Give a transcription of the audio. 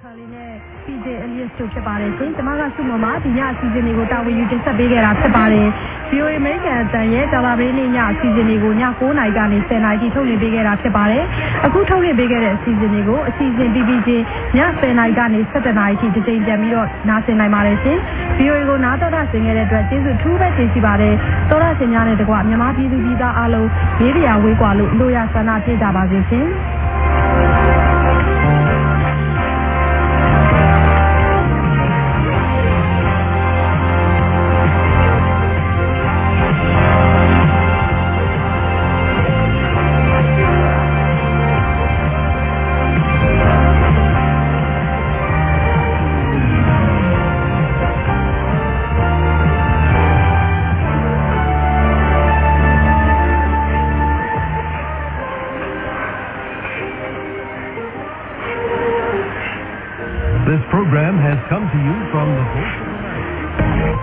Charlie နဲ့ PJ Elias တို့ဖြစ်ပါတယ်ရှင်။ကျွန်မကစုမမဒီညအစီအစဉ်တွေကိုတာဝန်ယူတင်ဆက်ပေးခဲ့တာဖြစ်ပါတယ်။ VOA American အတန်ရဲ့တာလာဘေးနေ့ညအစီအစဉ်တွေကိုည9:00နာရီကနေ10:00နာရီထိထုတ်လွှင့်ပေးခဲ့တာဖြစ်ပါတယ်။အခုထုတ်လွှင့်ပေးခဲ့တဲ့အစီအစဉ်တွေကိုအစီအစဉ်ပြီးချင်းည10:00နာရီကနေ17:00နာရီထိတစ်ချိန်ပြန်ပြီးတော့နားဆင်နိုင်ပါတယ်ရှင်။ VOA ကိုနားတော်တာဆင်ခဲ့တဲ့အတွက်ကျေးဇူးထူးပဲတင်ရှိပါတယ်။တော်တာဆင်များနဲ့တကွမြန်မာပြည်သူပြည်သားအားလုံးလေးတရားဝေးကွာလို့လိုရဆန္ဒပြကြပါစေရှင်။ This program has come to you from the Voice of America.